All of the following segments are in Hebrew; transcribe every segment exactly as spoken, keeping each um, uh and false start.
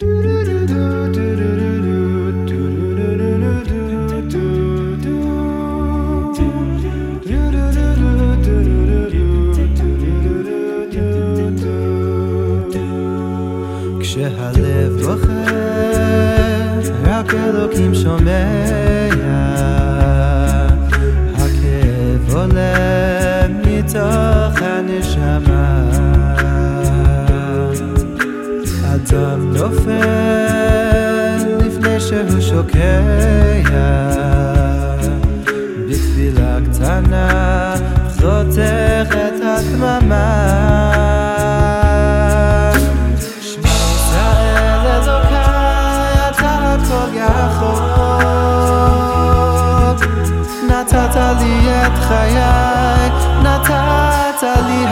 כשהלב בוכה, רק אלוקים שומע, הכאב עולה מתוך הנשמה, אדם נופל לפני שהוא שוקע, בתפילה קטנה חותך את הדממה. נתת לי את חיי, נתת לי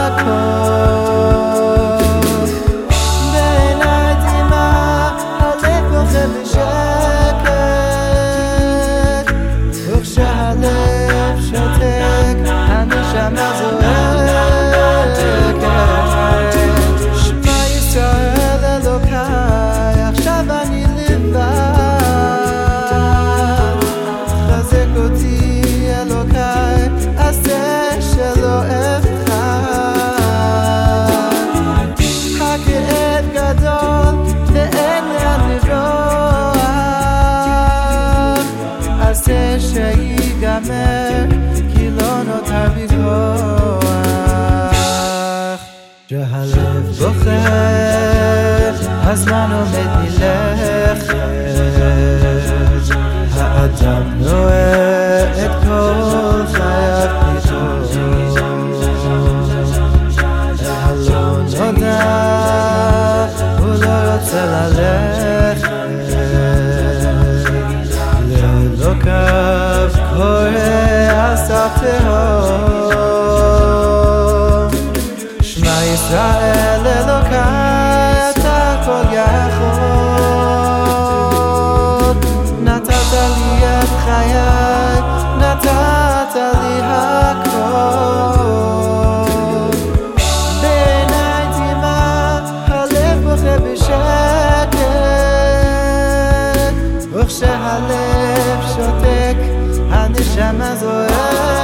הכל. בעיניי דמעה, הלב בוכה בשקט, וכשהלב שותק, הנשמה זועקת. שמע ישראל אלוקיי, עכשיו אני לבד, חזק אותי אלוקיי, עשה שלא אבחר. הכאב גדול ואין לאן לברוח, עשה שיגמר כי לא נותר בי כוח. כשהלב בוכה, הזמן עומד מלכת, האדם רואה את כל חייו פתאום, הלא נודע הוא לא רוצה ללכת, לאלוקיו קורא על סף תהום. שמע ישראל אלוקיי, אתה כל יכול, נתת לי את חיי, נתת לי הכל. בעיניי דמעה, הלב בוכה בשקט, וכשהלב שותק, הנשמה זועקת.